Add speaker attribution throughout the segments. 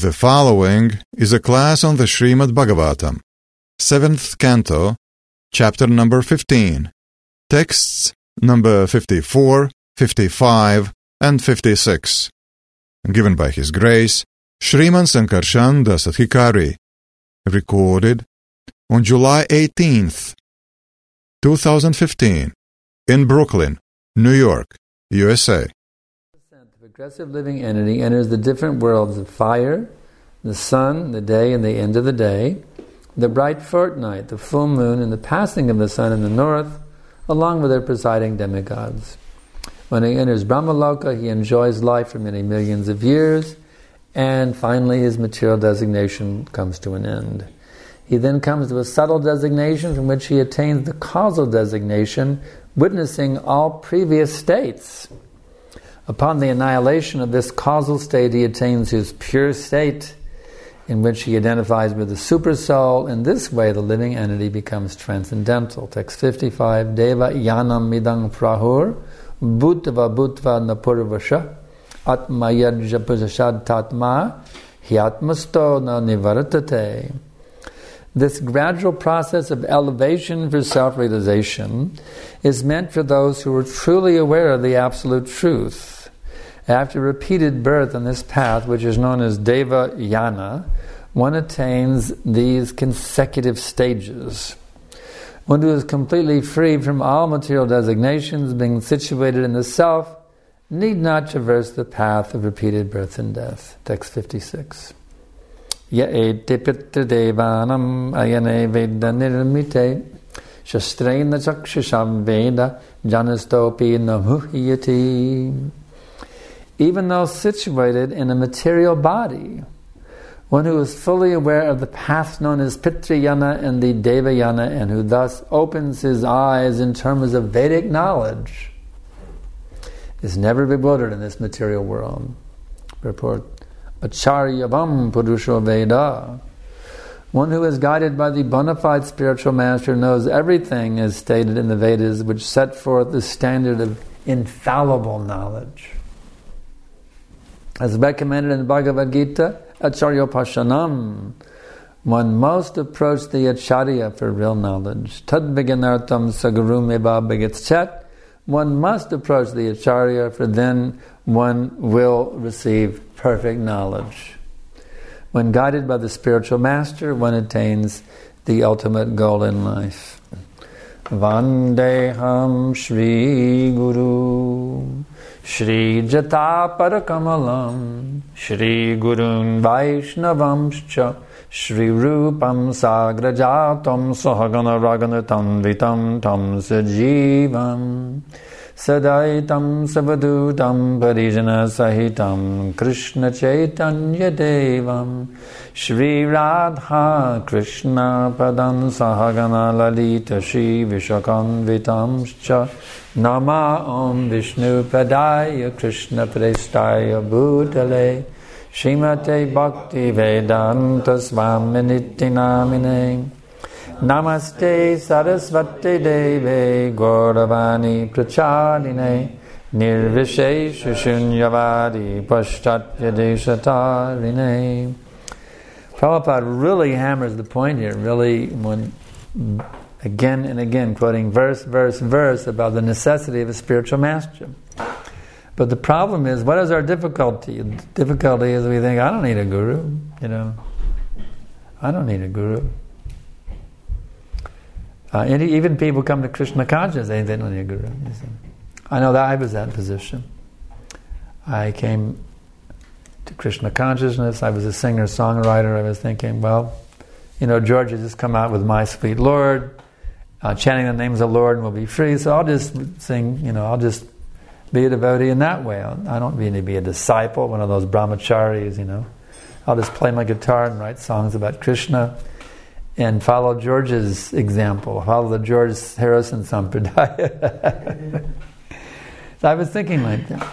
Speaker 1: The following is a class on the Srimad Bhagavatam, 7th Canto, Chapter number 15, texts number 54, 55, and 56, given by His Grace, Shriman Sankarshan Das Adhikari, recorded on July 18th, 2015, in Brooklyn, New York, USA.
Speaker 2: The progressive living entity enters the different worlds of fire, the sun, the day, and the end of the day, the bright fortnight, the full moon, and the passing of the sun in the north, along with their presiding demigods. When he enters Brahmaloka, he enjoys life for many millions of years, and finally his material designation comes to an end. He then comes to a subtle designation from which he attains the causal designation, witnessing all previous states. Upon the annihilation of this causal state, he attains his pure state, in which he identifies with the supersoul. In this way, the living entity becomes transcendental. Text 55, Deva yanam midang prahur, bhutva bhutva napurvasha, atmayajja pusashad tatma, hyatmasto na nivartate. This gradual process of elevation for self-realization is meant for those who are truly aware of the absolute truth. After repeated birth on this path, which is known as Deva Yana, one attains these consecutive stages. One who is completely free from all material designations, being situated in the self, need not traverse the path of repeated birth and death. Text 56. Ya'ete pitra devanam ayane veda nirmite shastrena chakshasham veda janastopi namuhyati. Even though situated in a material body, one who is fully aware of the paths known as Pitrayana and the Devayana, and who thus opens his eyes in terms of Vedic knowledge, is never bewildered in this material world. Report, Acharyavam Purusho Veda. One who is guided by the bona fide spiritual master knows everything as stated in the Vedas, which set forth the standard of infallible knowledge. As recommended in the Bhagavad Gita, Acharya Pashanam, one must approach the Acharya for real knowledge. Tad Viganartam Saguru Meba Bhagitchat, one must approach the Acharya, for then one will receive perfect knowledge. When guided by the spiritual master, one attains the ultimate goal in life. Vandeham Shri Guru Shri Jata Parakamalam Shri Gurun Vaishnavamscha Shri Rupam Sagrajatam Sahagana Raganatam Vitam Tam Sajivam Sadaitam Savadutam Parijana Sahitam Krishna Chaitanya Devam Shri Radha Krishna Padan Sahagana Lalita Shri Vishakanvitamscha Nama Om Vishnu Padaya Krishna Prestaya Bhutale Srimate Bhakti Vedanta Swaminiti Namine Namaste Sarasvati Deve Gauravani Prachadine Nirvishesha Shunyavadi Paschatya Deshatarine. Prabhupada really hammers the point here, really, when again and again quoting verse about the necessity of a spiritual master. But the problem is, what is our difficulty? The difficulty is we think, I don't need a guru, I don't need a guru. And even people come to Krishna consciousness, they don't need a guru. I know that I was in that position. I came to Krishna consciousness, I was a singer-songwriter, I was thinking, George has just come out with My Sweet Lord, chanting the names of the Lord and we'll be free, so I'll just sing, I'll just be a devotee in that way. I don't need to be a disciple, one of those brahmacharis, I'll just play my guitar and write songs about Krishna and follow George's example, follow the George Harrison Sampradaya. So I was thinking like that.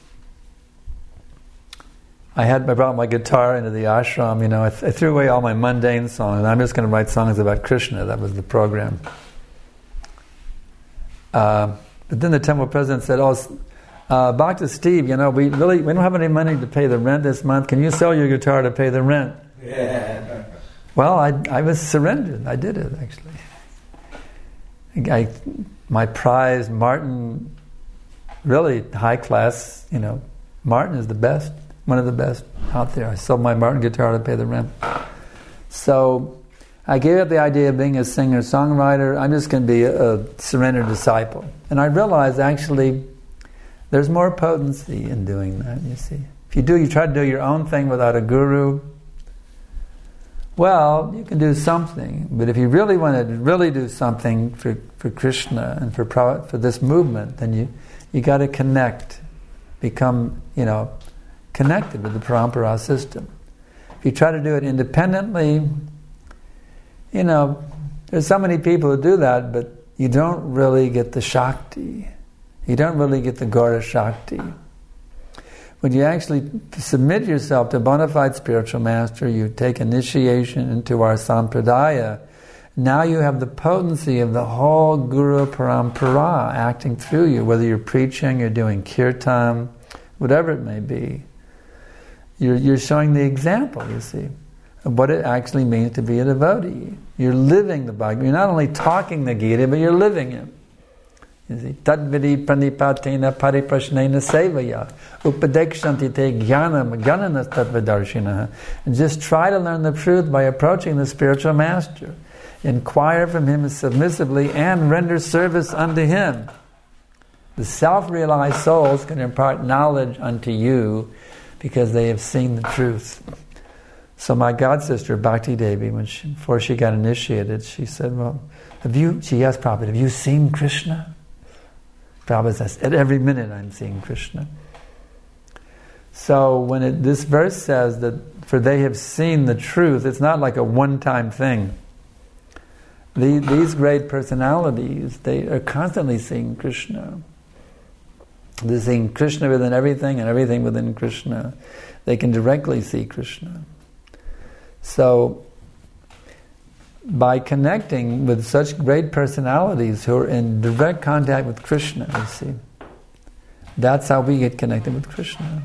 Speaker 2: I brought my guitar into the ashram, I threw away all my mundane songs, and I'm just going to write songs about Krishna. That was the program. But then the temple president said, Bhakta Steve, we don't have any money to pay the rent this month. Can you sell your guitar to pay the rent?
Speaker 3: Yeah.
Speaker 2: Well, I was surrendered. I did it, actually. My prize, Martin, really high class, Martin is the best, one of the best out there. I sold my Martin guitar to pay the rent. So I gave up the idea of being a singer-songwriter. I'm just going to be a surrendered disciple. And I realized, actually, there's more potency in doing that, you see. If you try to do your own thing without a guru, well, you can do something. But if you really want to really do something for Krishna and for this movement, then you got to become connected with the parampara system. If you try to do it independently, there's so many people who do that, but you don't really get the Shakti. You don't really get the Gaura Shakti. When you actually submit yourself to a bona fide spiritual master, you take initiation into our sampradaya, now you have the potency of the whole Guru Parampara acting through you, whether you're preaching, you're doing kirtan, whatever it may be. You're showing the example, you see, of what it actually means to be a devotee. You're living the Bhagavad. You're not only talking the Gita, but you're living it. You see, tadvidi pranipatena pariprashnena sevaya upadekshanti te jnanam jnananas tattvadarshinaha. And just try to learn the truth by approaching the spiritual master. Inquire from him submissively and render service unto him. The self-realized souls can impart knowledge unto you because they have seen the truth. So my god sister Bhakti Devi, before she got initiated, she said, she asked Prabhupada, have you seen Krishna? Prabhupada says, at every minute I'm seeing Krishna. So when this verse says that for they have seen the truth, it's not like a one-time thing. These great personalities, they are constantly seeing Krishna. They're seeing Krishna within everything and everything within Krishna. They can directly see Krishna. So, by connecting with such great personalities who are in direct contact with Krishna, you see, that's how we get connected with Krishna.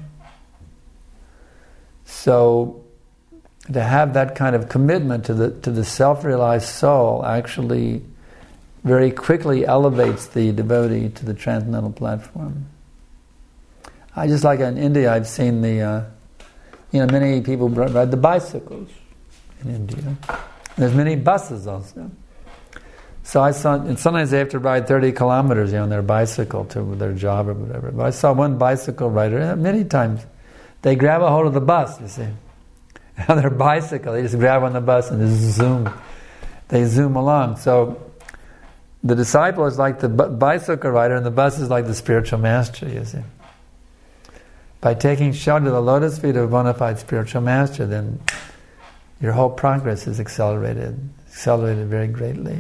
Speaker 2: So, to have that kind of commitment to the self-realized soul actually very quickly elevates the devotee to the transcendental platform. Just like in India, I've seen many people ride the bicycles in India. There's many buses also. So and sometimes they have to ride 30 kilometers on their bicycle to their job or whatever. But I saw one bicycle rider, many times, they grab a hold of the bus, you see. On their bicycle, they just grab on the bus and just zoom. They zoom along. So the disciple is like the bicycle rider and the bus is like the spiritual master, you see. By taking shelter of the lotus feet of a bona fide spiritual master, then your whole progress is accelerated very greatly.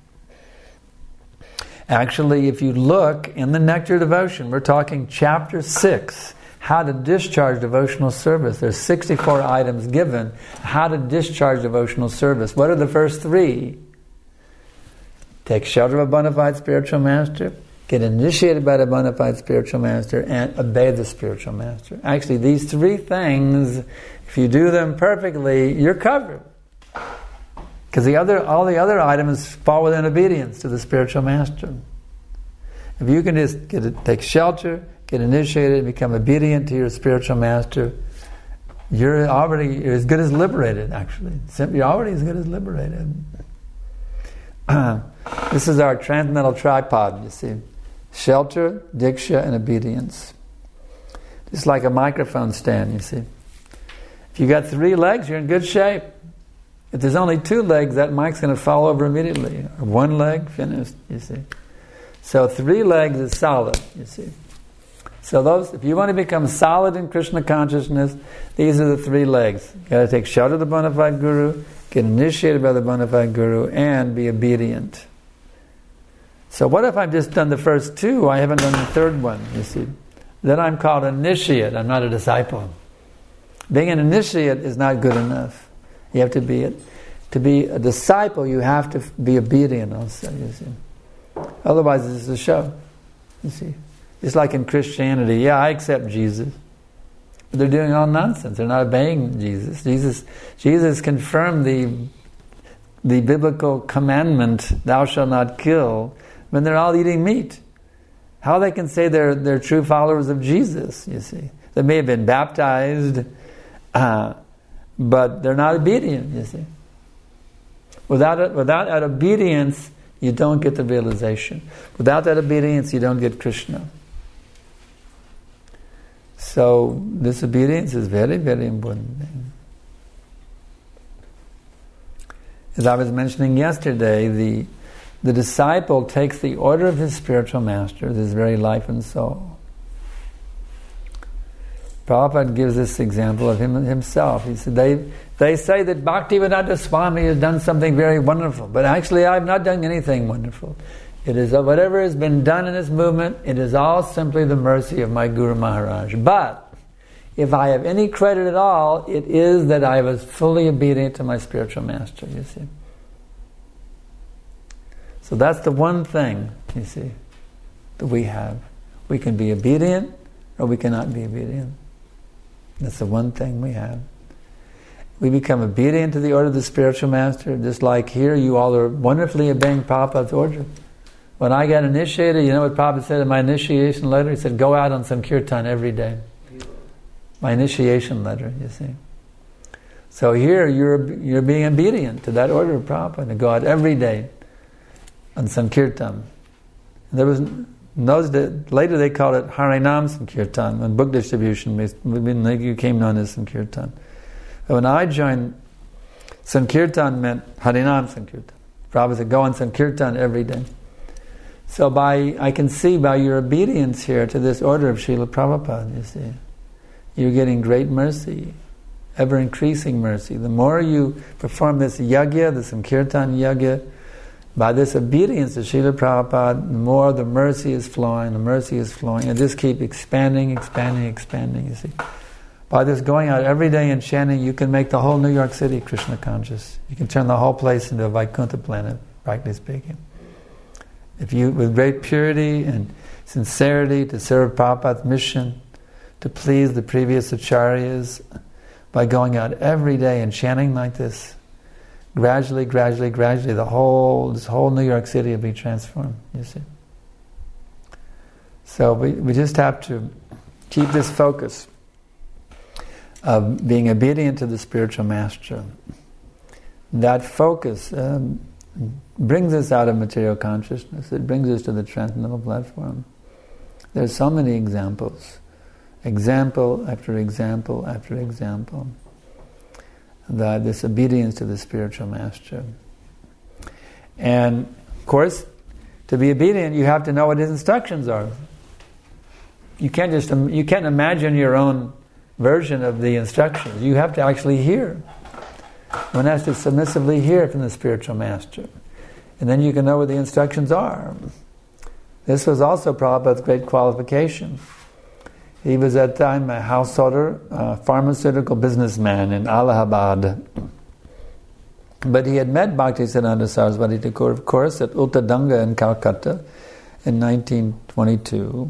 Speaker 2: Actually, if you look in the Nectar Devotion, we're talking chapter 6, how to discharge devotional service. There's 64 items given, how to discharge devotional service. What are the first 3? Take shelter of a bona fide spiritual master, get initiated by the bona fide spiritual master, and obey the spiritual master. Actually, these 3 things, if you do them perfectly, you're covered. Because all the other items fall within obedience to the spiritual master. If you can just take shelter, get initiated, and become obedient to your spiritual master, you're as good as liberated, actually. You're already as good as liberated. This is our transcendental tripod, you see. Shelter, diksha, and obedience. Just like a microphone stand, you see. If you got 3 legs, you're in good shape. If there's only 2 legs, that mic's going to fall over immediately. Or 1 leg, finished, you see. So 3 legs is solid, you see. So if you want to become solid in Krishna consciousness, these are the 3 legs. You got to take shelter of the bona fide guru, get initiated by the bona fide guru, and be obedient. So what if I've just done the first 2, I haven't done the 3rd one, you see. Then I'm called initiate, I'm not a disciple. Being an initiate is not good enough. You have to be a disciple, you have to be obedient also, you see. Otherwise it's a show, you see. It's like in Christianity, yeah, I accept Jesus. But they're doing all nonsense. They're not obeying Jesus. Jesus confirmed the biblical commandment, thou shalt not kill, when they're all eating meat. How they can say they're true followers of Jesus, you see. They may have been baptized, but they're not obedient, you see. Without that obedience, you don't get the realization. Without that obedience, you don't get Krishna. So this obedience is very, very important thing. As I was mentioning yesterday, the disciple takes the order of his spiritual master, his very life and soul. Prabhupada gives this example of himself. He said, they say that Bhaktivedanta Swami has done something very wonderful, but actually I've not done anything wonderful. It is whatever has been done in this movement, it is all simply the mercy of my Guru Maharaj. But if I have any credit at all, it is that I was fully obedient to my spiritual master, you see. So that's the one thing, you see, that we have. We can be obedient or we cannot be obedient. That's the one thing we have. We become obedient to the order of the spiritual master, just like here you all are wonderfully obeying Prabhupada's order. When I got initiated, you know what Prabhupada said in my initiation letter? He said, go out on Sankirtan every day. My initiation letter, you see. So here you're being obedient to that order of Prabhupada, to go out every day on Sankirtan. There was later they called it Harinam Sankirtan, when book distribution became known as Sankirtan. But when I joined, Sankirtan meant Harinam Sankirtan. Prabhupada said, go on Sankirtan every day. So I can see by your obedience here to this order of Srila Prabhupada, you see, you're getting great mercy, ever increasing mercy. The more you perform this yagya, the Sankirtan yagya, by this obedience to Srila Prabhupada, the more the mercy is flowing, and just keep expanding, you see. By this going out every day and chanting, you can make the whole New York City Krishna conscious. You can turn the whole place into a Vaikuntha planet, practically speaking. If you, with great purity and sincerity to serve Prabhupada's mission, to please the previous acharyas, by going out every day and chanting like this, gradually, this whole New York City will be transformed, you see. So we just have to keep this focus of being obedient to the spiritual master. That focus brings us out of material consciousness. It brings us to the transcendental platform. There's so many examples. Example after example after example. That this obedience to the spiritual master. And, of course, to be obedient, you have to know what his instructions are. You can't imagine your own version of the instructions. You have to actually hear. One has to submissively hear from the spiritual master. And then you can know what the instructions are. This was also Prabhupada's great qualification. He was at the time a householder, a pharmaceutical businessman in Allahabad. But he had met Bhaktisiddhanta Saraswati Thakur, of course, at Uttadanga in Calcutta in 1922.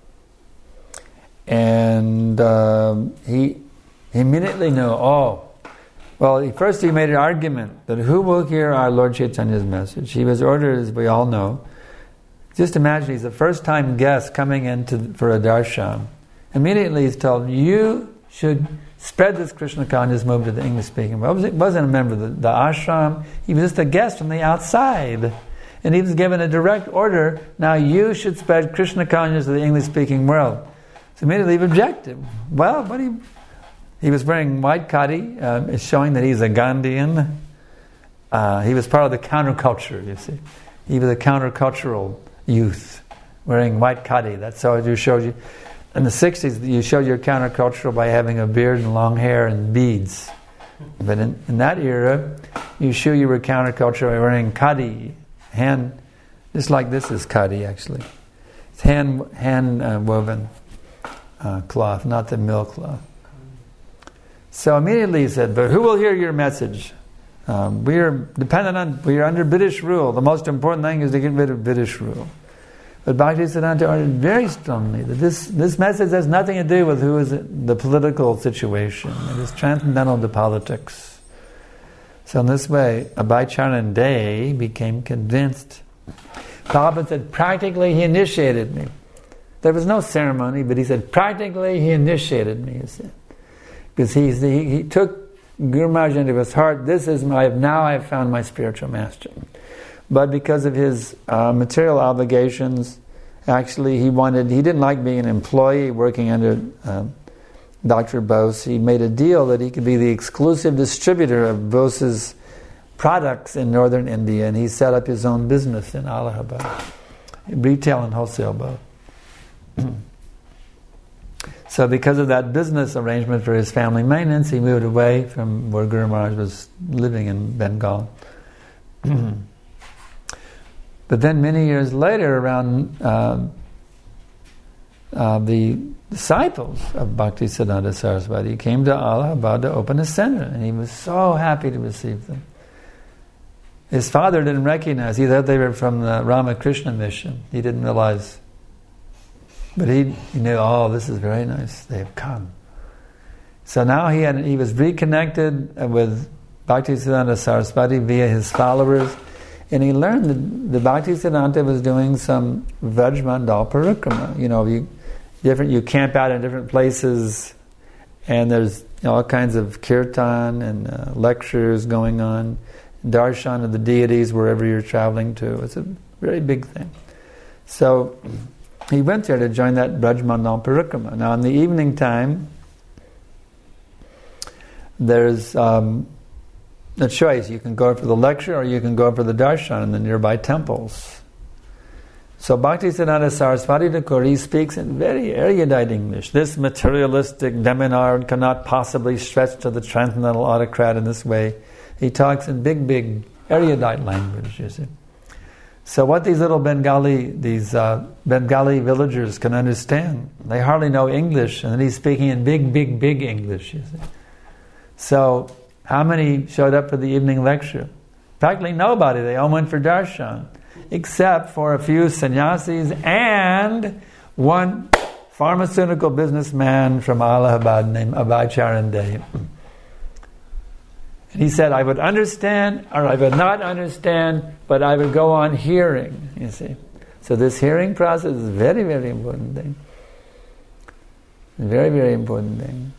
Speaker 2: And he immediately knew, first he made an argument that who will hear our Lord Chaitanya's message? He was ordered, as we all know. Just imagine, he's a first-time guest coming for a darshan. Immediately he's told, you should spread this Krishna consciousness movement to the English-speaking world. He wasn't a member of the ashram. He was just a guest from the outside. And he was given a direct order, now you should spread Krishna consciousness to the English-speaking world. So immediately he objected. Well, but he was wearing white khadi, showing that he's a Gandhian. He was part of the counterculture, you see. He was a countercultural youth, wearing white khadi. That's how you showed you. In the 60s, you showed your countercultural by having a beard and long hair and beads. But in that era, you show you were countercultural by wearing khadi, just like this is khadi actually. It's hand woven cloth, not the mill cloth. So immediately he said, but who will hear your message? We are under British rule. The most important thing is to get rid of British rule. But Bhaktisiddhanta argued very strongly that this message has nothing to do with who is the political situation. It is transcendental to politics. So in this way, Abhaycharan Dey became convinced. Prabhupada said, practically he initiated me. There was no ceremony, but he said, practically he initiated me, he said. Because he took Guru Maharaj into his heart, now I have found my spiritual master. But because of his material obligations, actually he didn't like being an employee working under Dr. Bose. He made a deal that he could be the exclusive distributor of Bose's products in northern India, and he set up his own business in Allahabad, retail and wholesale both. So because of that business arrangement for his family maintenance, he moved away from where Guru Maharaj was living in Bengal. But then many years later, around the disciples of Bhaktisiddhanta Saraswati came to Allahabad to open a center, and he was so happy to receive them. His father didn't recognize. He thought they were from the Ramakrishna mission. He didn't realize. But he knew, this is very nice. They have come. So now he was reconnected with Bhaktisiddhanta Saraswati via his followers, and he learned that the Bhaktisiddhanta was doing some Vrajmandal Parikrama. You camp out in different places, and there's all kinds of kirtan and lectures going on, darshan of the deities wherever you're traveling to. It's a very big thing. So he went there to join that Vrajmandal Parikrama. Now in the evening time, there's a choice. You can go for the lecture or you can go for the darshan in the nearby temples. So Bhaktisiddhanta Saraswati Thakur, he speaks in very erudite English. This materialistic demonard cannot possibly stretch to the transcendental autocrat in this way. He talks in big erudite language, you see. So what these little Bengali villagers can understand, they hardly know English, and then he's speaking in big English, you see. So how many showed up for the evening lecture? Practically nobody. They all went for darshan, except for a few sannyasis and one pharmaceutical businessman from Allahabad named Abhaycharan Dey. And he said, I would understand or I would not understand, but I would go on hearing, you see. So this hearing process is a very important thing. Very important thing.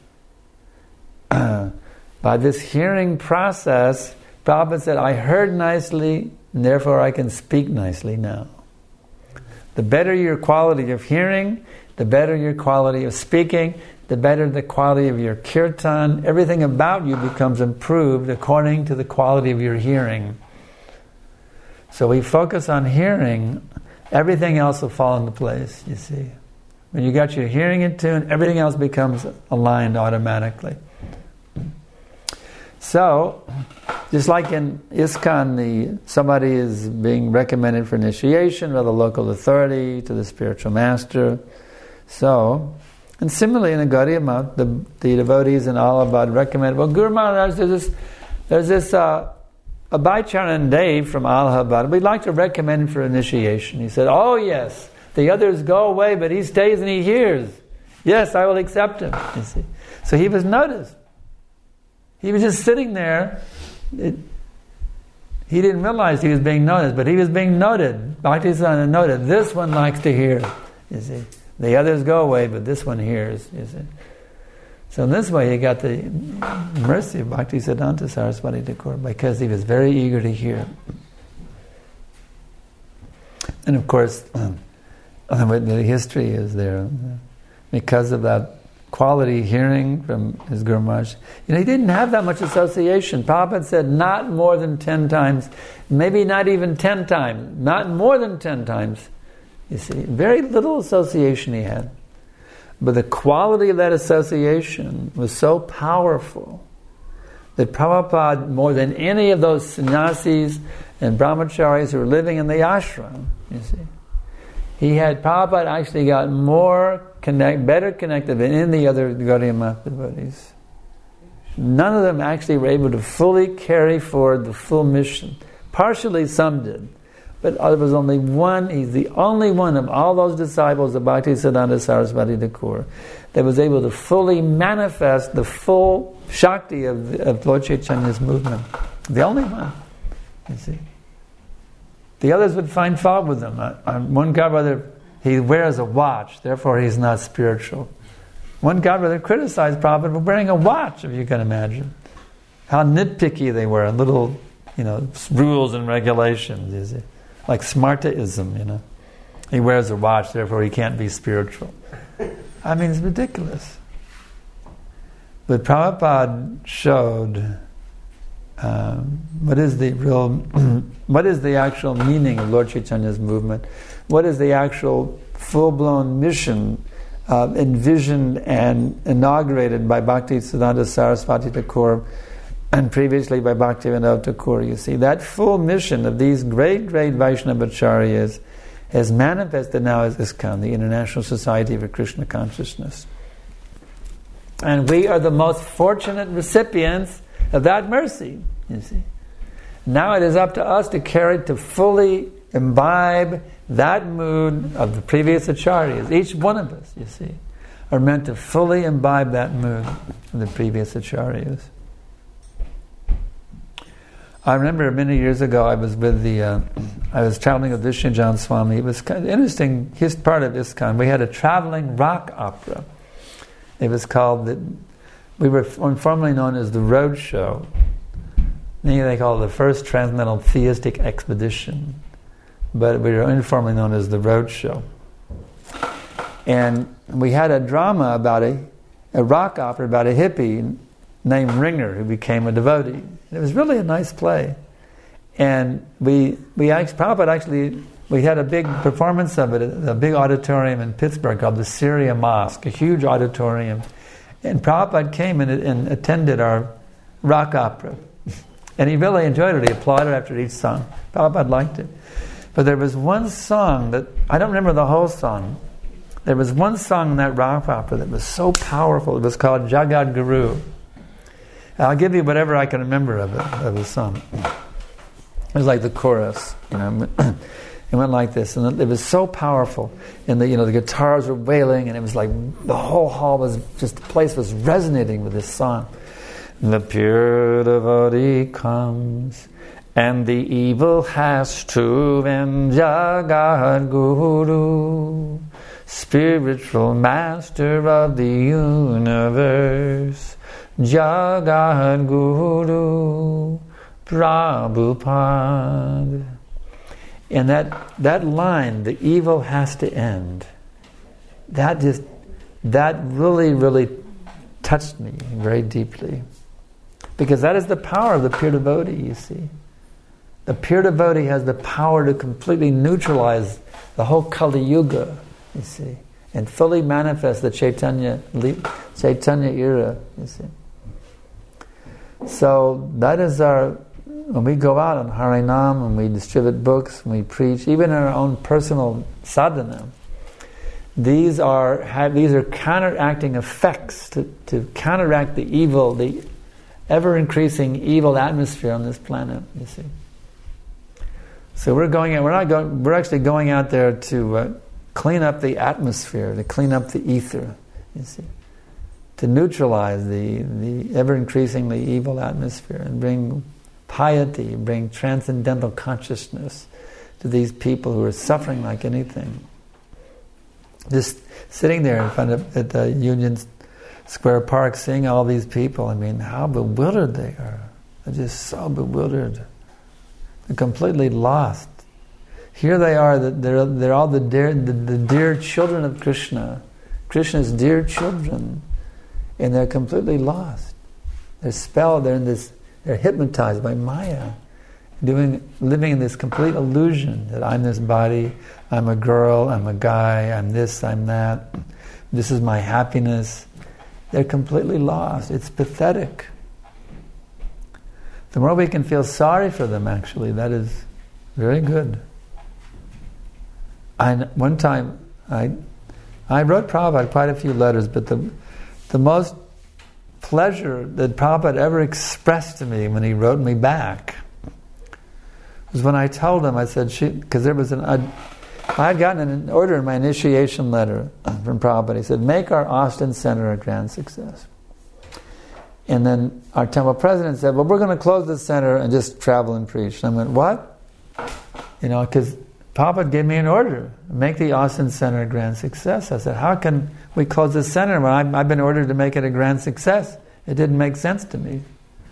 Speaker 2: By this hearing process, Prabhupada said, I heard nicely, and therefore I can speak nicely now. The better your quality of hearing, the better your quality of speaking, the better the quality of your kirtan. Everything about you becomes improved according to the quality of your hearing. So we focus on hearing, everything else will fall into place, you see. When you got your hearing in tune, everything else becomes aligned automatically. So, just like in ISKCON, somebody is being recommended for initiation by the local authority to the spiritual master. So, and similarly in the Gaudiya Math, the devotees in Allahabad recommend, well, Guru Maharaj, there's this Abhaycharan Dey from Allahabad. We'd like to recommend him for initiation. He said, oh yes, the others go away, but he stays and he hears. Yes, I will accept him, you see. So he was noticed. He was just sitting there. He didn't realize he was being noticed, but he was being noted. Bhaktisiddhanta noted, this one likes to hear, you see. The others go away, but this one hears, you see. So in this way he got the mercy of Bhaktisiddhanta Saraswati Thakur because he was very eager to hear. And of course, the history is there. Because of that quality hearing from his Guru Maharaj. He didn't have that much association. Prabhupada said not more than 10 times, maybe not even 10 times, not more than 10 times. You see, very little association he had. But the quality of that association was so powerful that Prabhupada, more than any of those sannyasis and brahmacharis who were living in the ashram, you see, Prabhupada actually got better connected than any of the other Gaudiya Math devotees. None of them actually were able to fully carry forward the full mission. Partially some did, But there was only one, he's the only one of all those disciples of Bhaktisiddhanta Saraswati Thakur that was able to fully manifest the full Shakti of Lord Chaitanya's movement. The only one, you see. The others would find fault with him. One godbrother, he wears a watch, therefore he's not spiritual. One godbrother criticized Prabhupada for wearing a watch, if you can imagine. How nitpicky they were, little, rules and regulations, you see. Like Smartaism, He wears a watch, therefore he can't be spiritual. I mean, it's ridiculous. But Prabhupada showed what is the actual meaning of Lord Chaitanya's movement? What is the actual full-blown mission envisioned and inaugurated by Bhaktisiddhanta Saraswati Thakur and previously by Bhaktivinoda Thakur? You see, that full mission of these great Vaishnavacharyas has manifested now as ISKCON, the International Society for Krishna Consciousness. And we are the most fortunate recipients of that mercy, you see. Now it is up to us to fully imbibe that mood of the previous acharyas. Each one of us, you see, are meant to fully imbibe that mood of the previous acharyas. I remember many years ago I was traveling with Vishnujan Swami. It was kind of interesting, his part of ISKCON. We had a traveling rock opera. It was called, we were formerly known as the Road Show. They call it the First Transcendental Theistic Expedition. But we were informally known as the Road Show. And we had a drama about a rock opera about a hippie named Ringer who became a devotee. And it was really a nice play. And Prabhupada we had a big performance of it at a big auditorium in Pittsburgh called the Syria Mosque, a huge auditorium. And Prabhupada came and attended our rock opera. And he really enjoyed it. He applauded after each song. Prabhupada liked it. But there was one song that, I don't remember the whole song. There was one song in that rock opera that was so powerful. It was called Jagat Guru. I'll give you whatever I can remember of the song. It was like the chorus, It went like this, and it was so powerful. And the guitars were wailing, and it was like the whole hall the place was resonating with this song. The pure devotee comes, and the evil has to end. Jagat Guru, spiritual master of the universe. Jagat Guru Prabhupada. And that line, the evil has to end, that really, really touched me very deeply. Because that is the power of the pure devotee, you see. The pure devotee has the power to completely neutralize the whole Kali Yuga, you see, and fully manifest the Chaitanya era, you see. So that is when we go out on Harinam, and we distribute books, and we preach, even in our own personal sadhana, these are counteracting effects to counteract the evil, the ever-increasing evil atmosphere on this planet, you see. So we're actually going out there to clean up the atmosphere, to clean up the ether, you see, to neutralize the ever-increasingly evil atmosphere and bring piety, bring transcendental consciousness to these people who are suffering like anything. Just sitting there in front at the Union Square Park, seeing all these people, I mean, how bewildered they are. They're just so bewildered. They're completely lost. Here they are, they're all the dear children of Krishna, Krishna's dear children, and they're completely lost. They're spelled, they're hypnotized by Maya, living in this complete illusion that I'm this body, I'm a girl, I'm a guy, I'm this, I'm that, this is my happiness. They're completely lost. It's pathetic. The more we can feel sorry for them, actually, that is very good. One time, I wrote Prabhupada quite a few letters, but the most pleasure that Prabhupada ever expressed to me when he wrote me back was when I told him, I said, because there was I had gotten an order in my initiation letter from Prabhupada. He said, make our Austin Center a grand success. And then our temple president said, well, we're going to close the center and just travel and preach. And I went, what? Because Prabhupada gave me an order, make the Austin Center a grand success. I said, how can we close the center when I've been ordered to make it a grand success? It didn't make sense to me.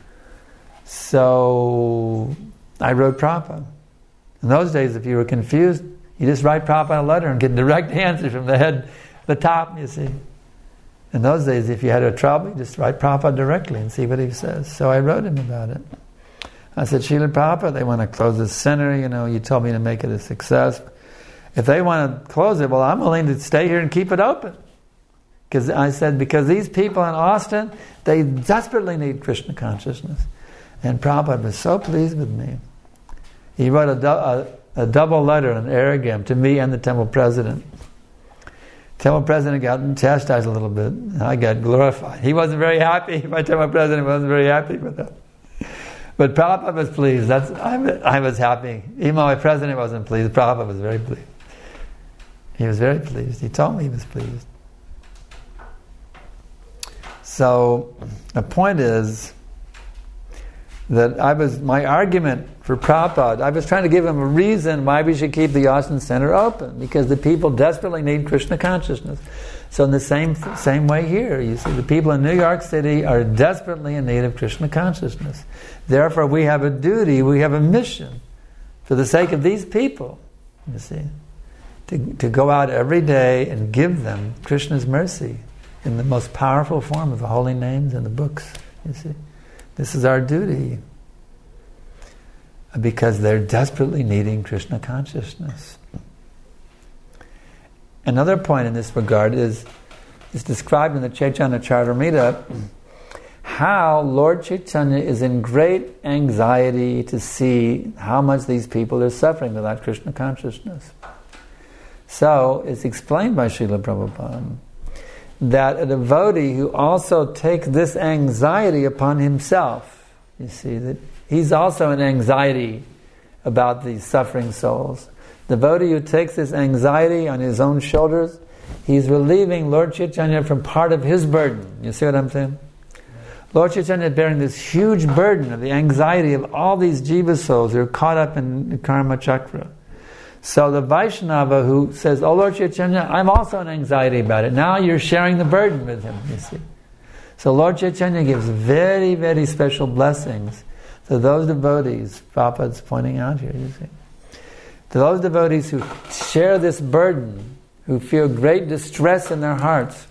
Speaker 2: So I wrote Prabhupada. In those days, if you were confused, you just write Prabhupada a letter and get direct answer from the head, the top, you see. In those days, if you had a trouble, you just write Prabhupada directly and see what he says. So I wrote him about it. I said, Srila Prabhupada, they want to close the center, you told me to make it a success. If they want to close it, well, I'm willing to stay here and keep it open. Because I said, because these people in Austin, they desperately need Krishna consciousness. And Prabhupada was so pleased with me. He wrote a double letter, an aerogam, to me and the temple president. Temple president got chastised a little bit. I got glorified. He wasn't very happy. My temple president wasn't very happy with that. But Prabhupada was pleased. I was happy. Even though my president wasn't pleased, Prabhupada was very pleased. He was very pleased. He told me he was pleased. So, the point is that my argument for Prabhupada, I was trying to give him a reason why we should keep the Austin Center open, because the people desperately need Krishna consciousness. So in the same way here, you see, the people in New York City are desperately in need of Krishna consciousness. Therefore, we have a duty, we have a mission, for the sake of these people, you see, to go out every day and give them Krishna's mercy in the most powerful form of the holy names and the books, you see. This is our duty, because they're desperately needing Krishna consciousness. Another point in this regard is described in the Chaitanya Charitamrita, how Lord Chaitanya is in great anxiety to see how much these people are suffering without Krishna consciousness. So, it's explained by Srila Prabhupada that a devotee who also takes this anxiety upon himself, you see, that he's also in anxiety about these suffering souls. The devotee who takes this anxiety on his own shoulders, he's relieving Lord Chaitanya from part of his burden. You see what I'm saying? Lord Chaitanya is bearing this huge burden of the anxiety of all these jiva souls who are caught up in the karma chakra. So the Vaishnava who says, oh Lord Chaitanya, I'm also in anxiety about it. Now you're sharing the burden with him, you see. So Lord Chaitanya gives very, very special blessings to those devotees, Prabhupada's pointing out here, you see. To those devotees who share this burden, who feel great distress in their hearts.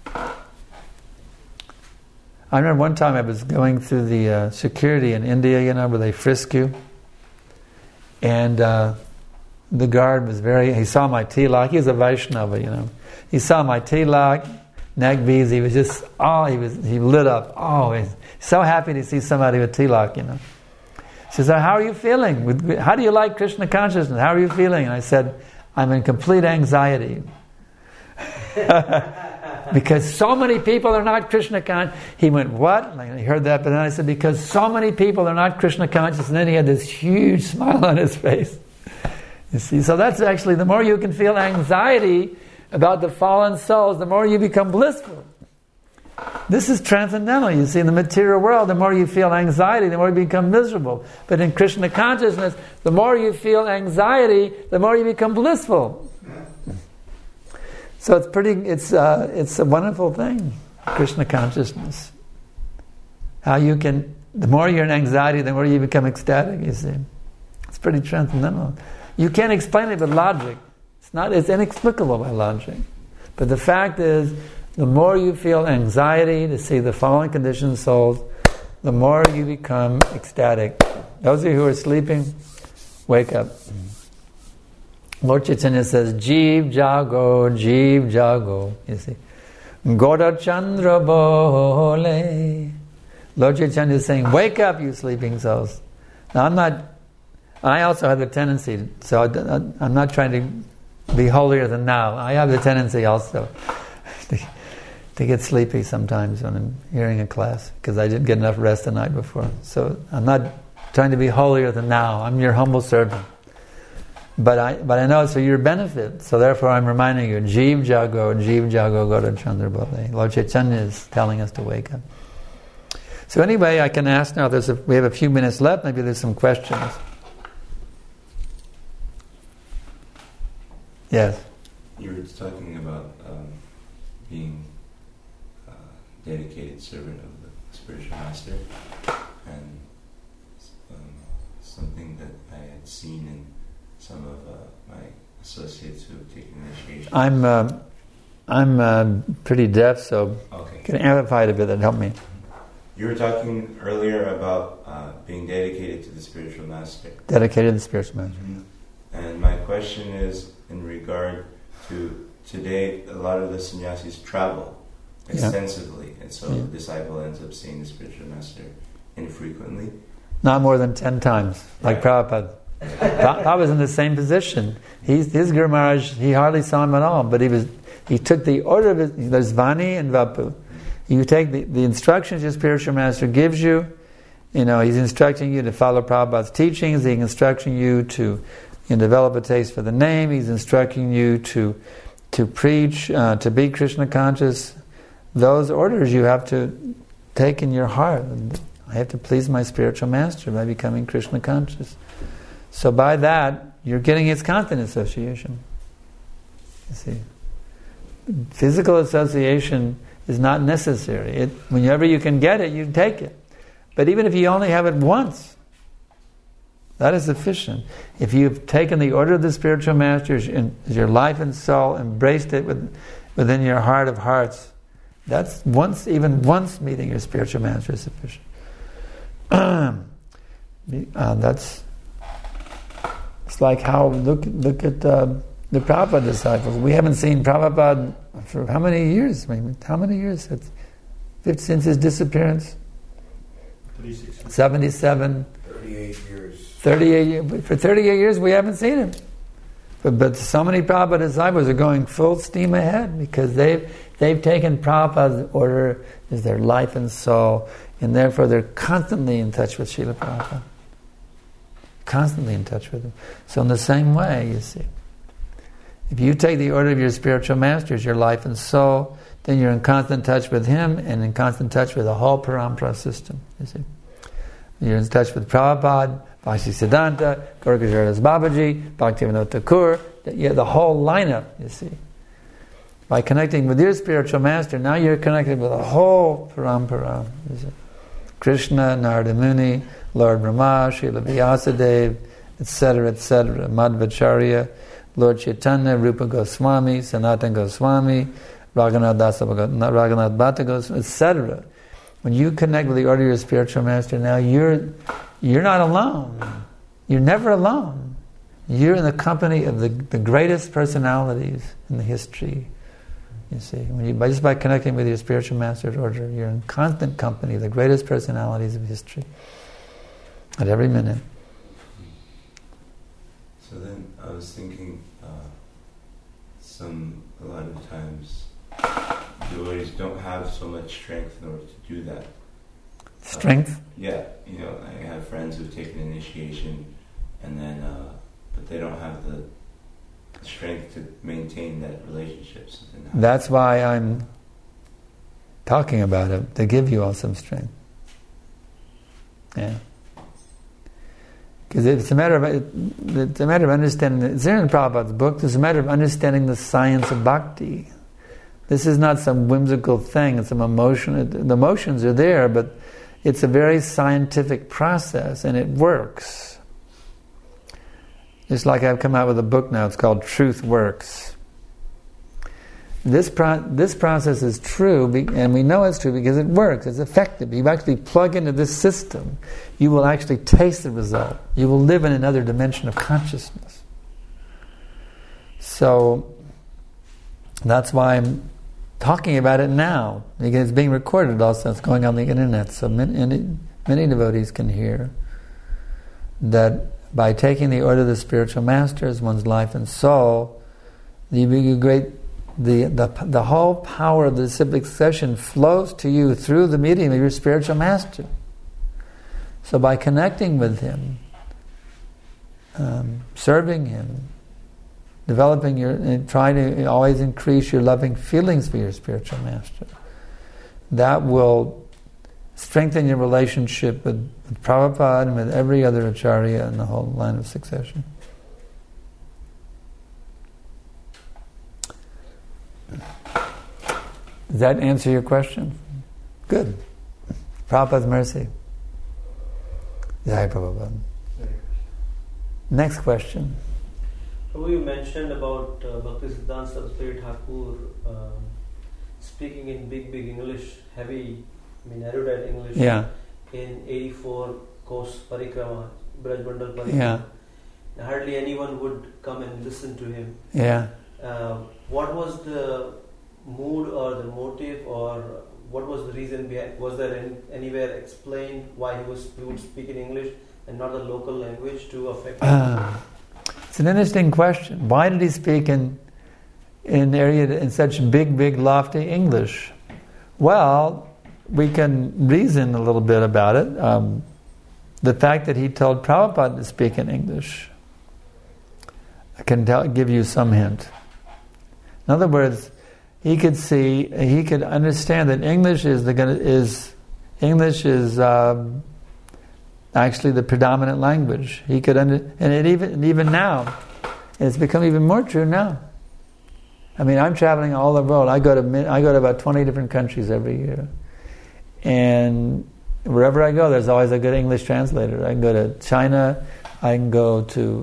Speaker 2: I remember one time I was going through the security in India, where they frisk you. And the guard was he saw my tilak. He was a Vaishnava, He saw my tilak, neck beads. He was just, he lit up. Oh, he's so happy to see somebody with tilak, She said, how are you feeling? How do you like Krishna consciousness? How are you feeling? And I said, I'm in complete anxiety. Because so many people are not Krishna conscious. He went, what? And I heard that, but then I said, because so many people are not Krishna conscious. And then he had this huge smile on his face. You see, so that's actually, the more you can feel anxiety about the fallen souls, the more you become blissful. This is transcendental. You see, in the material world, the more you feel anxiety, the more you become miserable. But in Krishna consciousness, the more you feel anxiety, the more you become blissful. So it's a wonderful thing, Krishna consciousness. How the more you're in anxiety, the more you become ecstatic, you see. It's pretty transcendental. You can't explain it with logic. It's inexplicable by logic. But the fact is, the more you feel anxiety to see the fallen conditioned souls, the more you become ecstatic. Those of you who are sleeping, wake up. Lord Chaitanya says, Jeev Jago, you see. Goda Chandra Bole. Lord Chaitanya is saying, wake up, you sleeping souls. Now I also have the tendency, so I'm not trying to be holier than thou. I have the tendency also to get sleepy sometimes when I'm hearing a class, because I didn't get enough rest the night before. So I'm not trying to be holier than thou. I'm your humble servant. But I know it's for your benefit, so therefore I'm reminding you, Jeev Jago, Gora Chandra Bole. Lord Chaitanya is telling us to wake up. So anyway, I can ask now, we have a few minutes left, maybe there's some questions. Yes?
Speaker 3: You were talking about being a dedicated servant of the spiritual master, and something that I had seen in some of my associates who have taken initiation. I'm pretty deaf, so okay.
Speaker 2: Can amplify it a bit, that'd help me.
Speaker 3: You were talking earlier about being dedicated to the spiritual master.
Speaker 2: Dedicated to the spiritual master.
Speaker 3: Mm-hmm. And my question is in regard to today, a lot of the sannyasis travel extensively, and so the disciple ends up seeing the spiritual master infrequently.
Speaker 2: Not more than 10 times, like Prabhupada. Prabhupada was in the same position. His Guru Maharaj, he hardly saw him at all, but he took the order of there's Vani and Vapu. You take the instructions your spiritual master gives you. He's instructing you to follow Prabhupada's teachings. He's instructing you to develop a taste for the name. He's instructing you to preach, to be Krishna conscious. Those orders you have to take in your heart. I have to please my spiritual master by becoming Krishna conscious. So by that, you're getting its constant association. You see, physical association is not necessary. Whenever you can get it, you take it. But even if you only have it once, that is sufficient. If you've taken the order of the spiritual masters in your life and soul, embraced it within your heart of hearts, that's even once meeting your spiritual master is sufficient. It's like how look at the Prabhupada disciples. We haven't seen Prabhupada for how many years? How many years since his disappearance? 77.
Speaker 4: 38 years.
Speaker 2: 38 years. For 38 years we haven't seen him. But so many Prabhupada disciples are going full steam ahead because they've taken Prabhupada's order as their life and soul, and therefore they're constantly in touch with Srila Prabhupada. Constantly in touch with him. So in the same way, you see, if you take the order of your spiritual masters, your life and soul, then you're in constant touch with him and in constant touch with the whole Parampara system. You see, you're in touch with Prabhupada, Bhakti Siddhanta, Gaura Das Babaji, Bhaktivinoda Thakur, the whole lineup. You see, by connecting with your spiritual master, now you're connected with the whole Parampara. You see, Krishna, Narada Muni, Lord Brahma, Srila Vyasadeva, etc., Madhvacharya, Lord Chaitanya, Rupa Goswami, Sanatana Goswami, Raghunath Bhatta Goswami, etc. When you connect with the order of your spiritual master, now you're not alone. You're never alone. You're in the company of the greatest personalities in the history. You see, just by connecting with your spiritual master's order, you're in constant company of the greatest personalities of history. At every minute.
Speaker 3: So then I was thinking, a lot of times devotees don't have so much strength in order to do that.
Speaker 2: Strength?
Speaker 3: Yeah, I have friends who've taken initiation, and then, but they don't have the strength to maintain that relationships.
Speaker 2: That's why I'm talking about it, to give you all some strength. Yeah. Because it's a matter of understanding. It's there in Prabhupada's book. It's a matter of understanding the science of bhakti. This is not some whimsical thing. It's some emotion. The emotions are there, but it's a very scientific process, and it works. Just like I've come out with a book now. It's called Truth Works. This process is true, and we know it's true because it works. It's effective. You actually plug into this system, you will actually taste the result. You will live in another dimension of consciousness. So that's why I'm talking about it now, because it's being recorded also. It's going on the internet, so many devotees can hear that by taking the order of the spiritual masters, one's life and soul, the whole power of the disciplic succession flows to you through the medium of your spiritual master. So by connecting with him, serving him, try to always increase your loving feelings for your spiritual master, that will strengthen your relationship with Prabhupada and with every other acharya in the whole line of succession. Does that answer your question? Good. Prabhupada's mercy. Jai Prabhupada. Next question.
Speaker 4: Prabhu, you mentioned about Bhaktisiddhanta Saraswati Thakur speaking in big English, heavy, erudite English, in 84 course Parikrama, Braj Bandal Parikrama. Yeah. Hardly anyone would come and listen to him.
Speaker 2: Yeah.
Speaker 4: What was the mood or the motive, or what was the reason behind? Was there anywhere explained why he would speak in English and not the local language to affect him?
Speaker 2: It's an interesting question. Why did he speak in such big, lofty English? Well, we can reason a little bit about it. The fact that he told Prabhupada to speak in English, I can give you some hint. In other words, he could understand that English is actually the predominant language. He could even now, it's become even more true now. I'm traveling all over the world. I go to about 20 different countries every year, and wherever I go, there's always a good English translator. I can go to China. I can go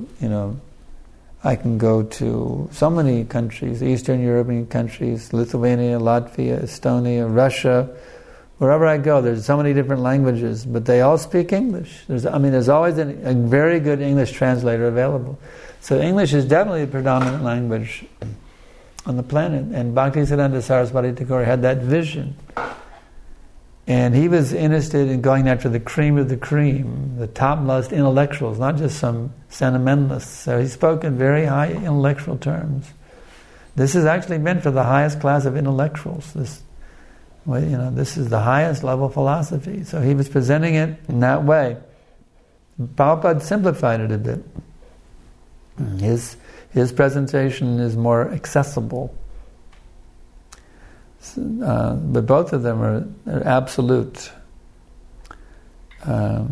Speaker 2: to so many countries, Eastern European countries, Lithuania, Latvia, Estonia, Russia. Wherever I go, there's so many different languages, but they all speak English. There's always a very good English translator available. So English is definitely the predominant language on the planet. And Bhaktisiddhanta Saraswati Thakur had that vision. And he was interested in going after the cream of the cream, the topmost intellectuals, not just some sentimentalists. So he spoke in very high intellectual terms. This is actually meant for the highest class of intellectuals. This is the highest level philosophy. So he was presenting it in that way. Prabhupada simplified it a bit. His presentation is more accessible. But both of them are absolute. I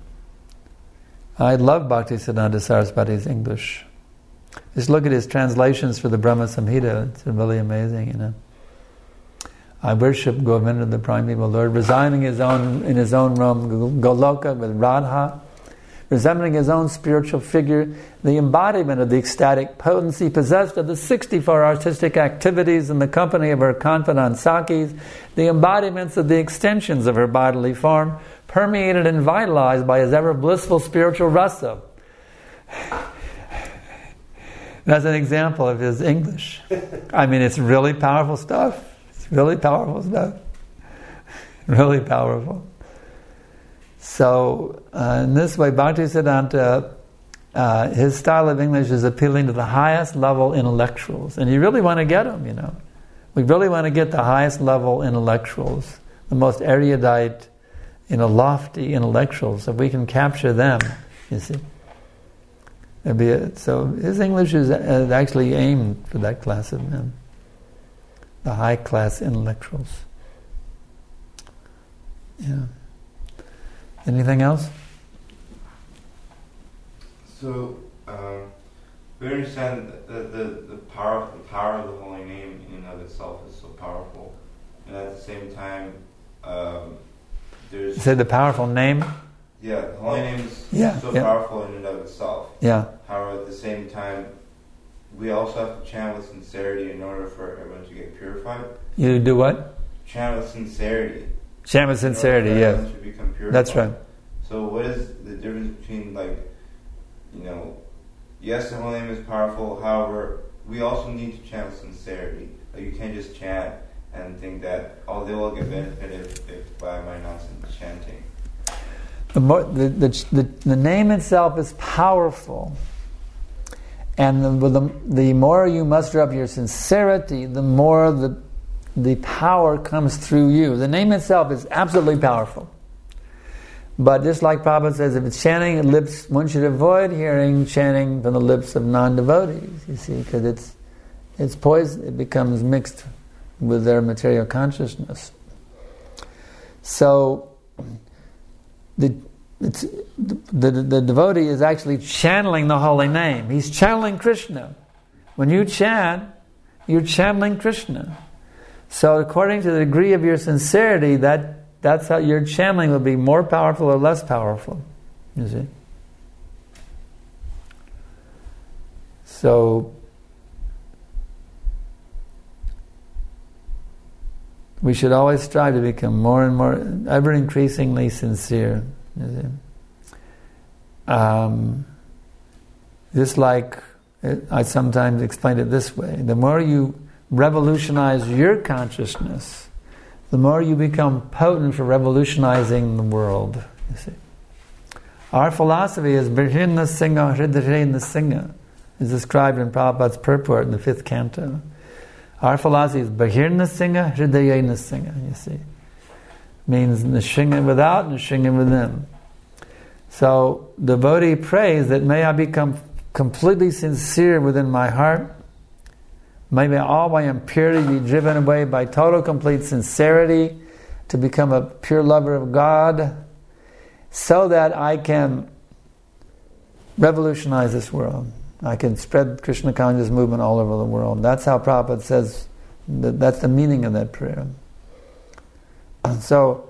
Speaker 2: love Bhaktisiddhanta Saraswati's English. Just look at his translations for the Brahma Samhita. It's really amazing, I worship Govinda, the primeval Lord, residing in his own realm, Goloka, with Radha, resembling his own spiritual figure, the embodiment of the ecstatic potency, possessed of the 64 artistic activities in the company of her confidant Sakis, the embodiments of the extensions of her bodily form, permeated and vitalized by his ever blissful spiritual rasa. That's an example of his English. It's really powerful stuff. Really powerful stuff. Really powerful. So, in this way, Bhaktisiddhanta, his style of English is appealing to the highest level intellectuals. And you really want to get them, We really want to get the highest level intellectuals, the most erudite, lofty intellectuals. If we can capture them, you see. So his English is actually aimed for that class of men. The high-class intellectuals. Yeah. Anything else?
Speaker 3: So, we understand that the power of the holy name in and of itself is so powerful, and at the same time, there's.
Speaker 2: You said the powerful name?
Speaker 3: Yeah, the holy name is so powerful in and of itself.
Speaker 2: Yeah.
Speaker 3: However, at the same time, we also have to chant with sincerity in order for everyone to get purified.
Speaker 2: You do what?
Speaker 3: Chant with sincerity.
Speaker 2: Chant with sincerity, yes.
Speaker 3: To become purified.
Speaker 2: That's right.
Speaker 3: So what is the difference between, yes, the holy name is powerful, however, we also need to chant with sincerity. You can't just chant and think that, they will get benefit if by my nonsense chanting.
Speaker 2: The name itself is powerful. And the more you muster up your sincerity, the more the power comes through you. The name itself is absolutely powerful. But just like Prabhupada says, if it's chanting lips, one should avoid hearing chanting from the lips of non-devotees, you see, because it's poison, it becomes mixed with their material consciousness. So the devotee is actually channeling the holy name. He's channeling Krishna. When you chant, you're channeling Krishna. So according to the degree of your sincerity, that's how your channeling will be more powerful or less powerful. You see? So we should always strive to become more and more, ever increasingly sincere. You see? Just like I sometimes explain it this way: the more you revolutionize your consciousness, the more you become potent for revolutionizing the world. You see, our philosophy is Bahirna Singha Hridayena Singha, is described in Prabhupada's purport in the 5th canto. Our philosophy is Bahirna Singha Hridayena Singha. You see, means Nishinga without, Nishinga within. So the devotee prays that may I become completely sincere within my heart. May all my impurity be driven away by total, complete sincerity to become a pure lover of God, so that I can revolutionize this world. I can spread Krishna consciousness movement all over the world. That's how Prabhupada says, that's the meaning of that prayer. And so,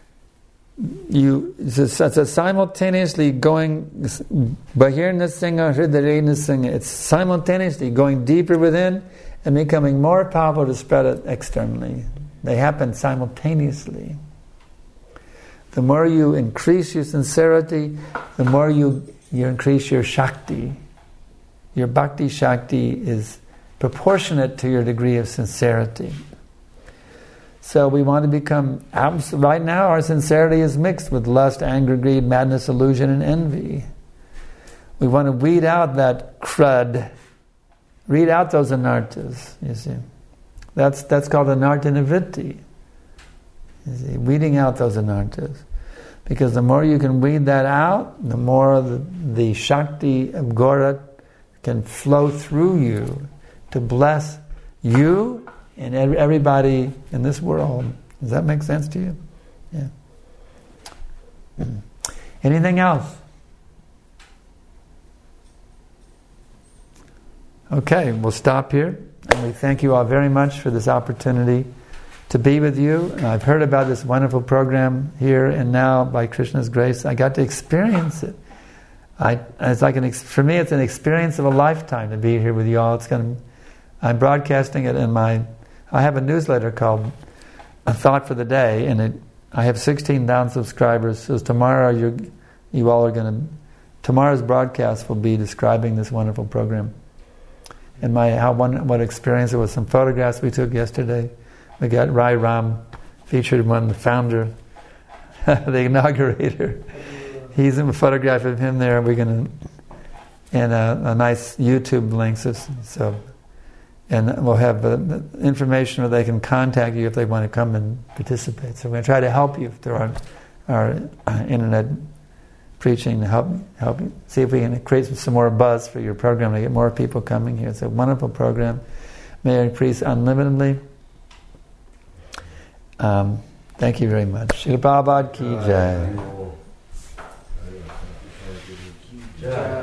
Speaker 2: it's simultaneously going Bahirna Singha Hridayena Singha. It's simultaneously going deeper within and becoming more powerful to spread it externally. They happen simultaneously. The more you increase your sincerity, the more you increase your Shakti. Your Bhakti Shakti is proportionate to your degree of sincerity. So we want to become, right now our sincerity is mixed with lust, anger, greed, madness, illusion, and envy. We want to weed out that crud. Read out those anarthas, you see. That's called anartha nivritti. You see, weeding out those anarthas. Because the more you can weed that out, the more the Shakti of Gora can flow through you to bless you and everybody in this world. Does that make sense to you? Yeah. Anything else? Okay, we'll stop here. And we thank you all very much for this opportunity to be with you. And I've heard about this wonderful program here, and now, by Krishna's grace, I got to experience it. For me, it's an experience of a lifetime to be here with you all. I'm broadcasting it I have a newsletter called A Thought for the Day, and I have 16,000 subscribers. So tomorrow, you all are tomorrow's broadcast will be describing this wonderful program. And what experience it was. Some photographs we took yesterday. We got Rai Ram featured one, the founder, the inaugurator. He's in a photograph of him there. We're going to, and a nice YouTube link. And we'll have the information where they can contact you if they want to come and participate. So we're going to try to help you through our internet preaching to help you. See if we can create some more buzz for your program to get more people coming here. It's a wonderful program. May it increase unlimitedly. Thank you very much. Srila Prabhupada ki jai.